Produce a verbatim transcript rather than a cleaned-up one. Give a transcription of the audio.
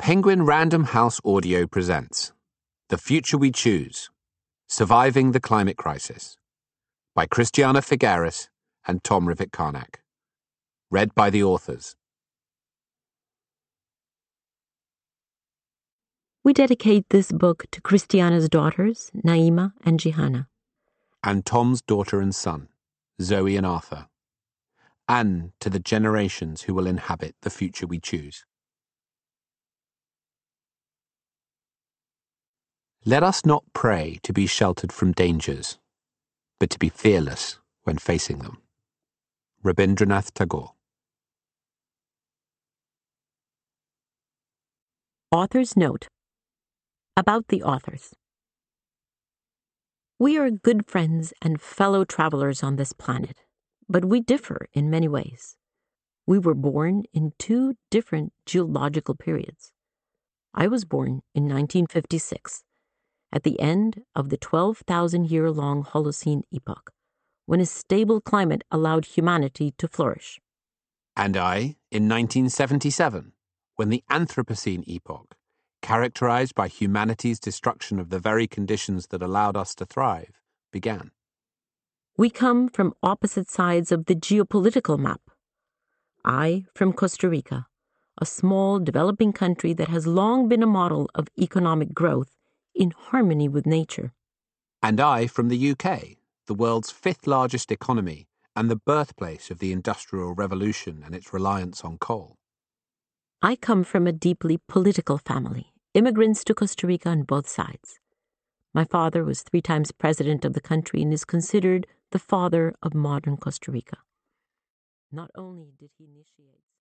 Penguin Random House Audio presents The Future We Choose, Surviving the Climate Crisis by Christiana Figueres and Tom Rivett-Carnac. Read by the authors. We dedicate this book to Christiana's daughters, Naima and Jihanna. And Tom's daughter and son, Zoe and Arthur. And to the generations who will inhabit the future we choose. Let us not pray to be sheltered from dangers, but to be fearless when facing them. Rabindranath Tagore. Author's note. About the authors. We are good friends and fellow travelers on this planet, but we differ in many ways. We were born in two different geological periods. I was born in nineteen fifty-six, at the end of the twelve thousand year long Holocene epoch, when a stable climate allowed humanity to flourish. And I in nineteen seventy-seven, when the Anthropocene epoch, characterized by humanity's destruction of the very conditions that allowed us to thrive, began. We come from opposite sides of the geopolitical map. I from Costa Rica, a small developing country that has long been a model of economic growth in harmony with nature. And I from the U K, the world's fifth largest economy and the birthplace of the Industrial Revolution and its reliance on coal. I come from a deeply political family, immigrants to Costa Rica on both sides. My father was three times president of the country and is considered the father of modern Costa Rica. Not only did he initiate